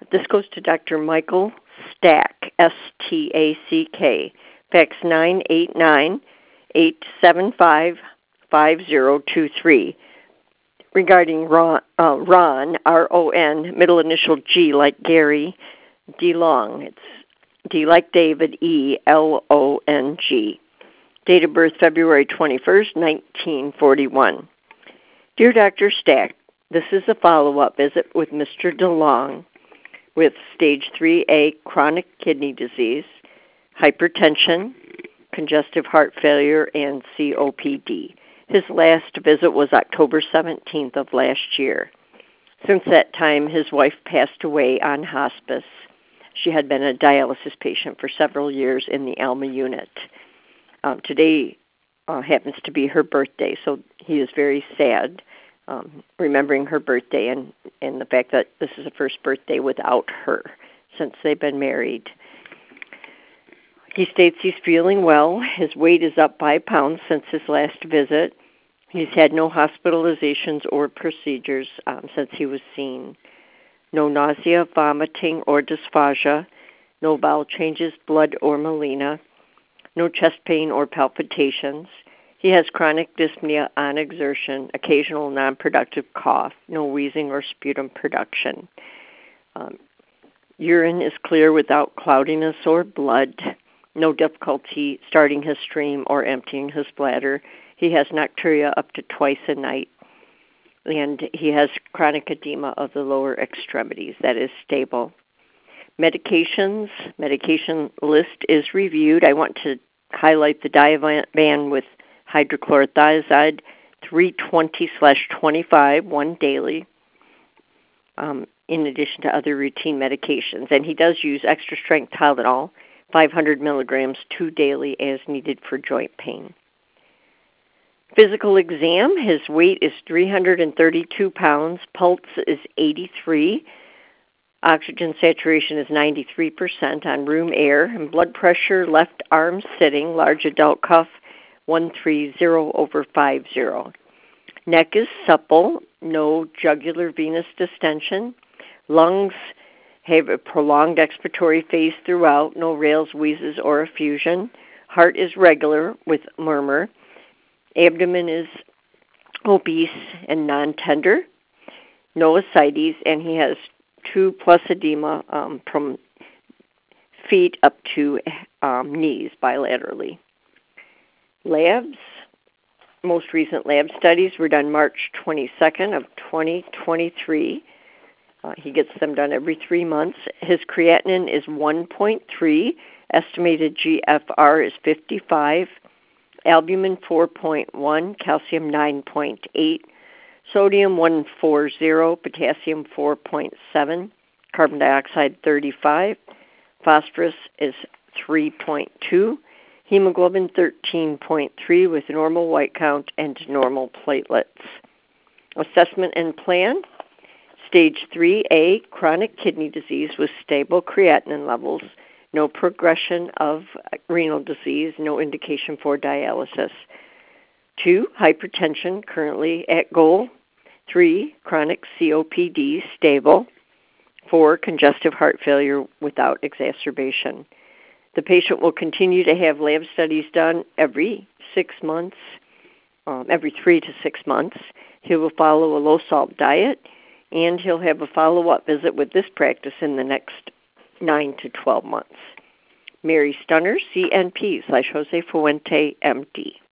This goes to Dr. Michael Stack, S-T-A-C-K, fax 989-875-5023, regarding Ron, R-O-N, middle initial G like Gary, DeLong. It's D like David, E-L-O-N-G. Date of birth February 21st, 1941. Dear Dr. Stack, this is a follow-up visit with Mr. DeLong with stage 3A chronic kidney disease, hypertension, congestive heart failure, and COPD. His last visit was October 17th of last year. Since that time, his wife passed away on hospice. She had been a dialysis patient for several years in the Alma unit. Today happens to be her birthday, so he is very sad remembering her birthday and the fact that this is the first birthday without her since they've been married. He states he's feeling well. His weight is up 5 pounds since his last visit. He's had no hospitalizations or procedures since he was seen. No nausea, vomiting, or dysphagia. No bowel changes, blood, or melena. No chest pain or palpitations. He has chronic dyspnea on exertion, occasional non-productive cough, no wheezing or sputum production. Urine is clear without cloudiness or blood. No difficulty starting his stream or emptying his bladder. He has nocturia up to twice a night. And he has chronic edema of the lower extremities that is stable. Medication list is reviewed. I want to highlight the Diovan with hydrochlorothiazide 320/25, one daily, in addition to other routine medications. And he does use extra strength Tylenol, 500 milligrams, 2 daily as needed for joint pain. Physical exam, his weight is 332 pounds, pulse is 83, oxygen saturation is 93% on room air, and blood pressure, left arm sitting, large adult cuff, 130/50. Neck is supple, no jugular venous distension. Lungs have a prolonged expiratory phase throughout, no rales, wheezes, or effusion. Heart is regular with murmur. Abdomen is obese and non-tender, no ascites, and he has 2+ edema from feet up to knees bilaterally. Labs, most recent lab studies were done March 22nd of 2023. He gets them done every 3 months. His creatinine is 1.3, estimated GFR is 55, albumin 4.1, calcium 9.8, sodium 140, potassium 4.7, carbon dioxide 35, phosphorus is 3.2, hemoglobin 13.3 with normal white count and normal platelets. Assessment and plan, stage 3A, chronic kidney disease with stable creatinine levels, no progression of renal disease, no indication for dialysis. 2, hypertension, currently at goal. 3, chronic COPD, stable. 4, congestive heart failure without exacerbation. The patient will continue to have lab studies done every 6 months, every 3 to 6 months. He will follow a low-salt diet, and he'll have a follow-up visit with this practice in the next 9 to 12 months. Mary Stunner, CNP /Jose Fuente, MD.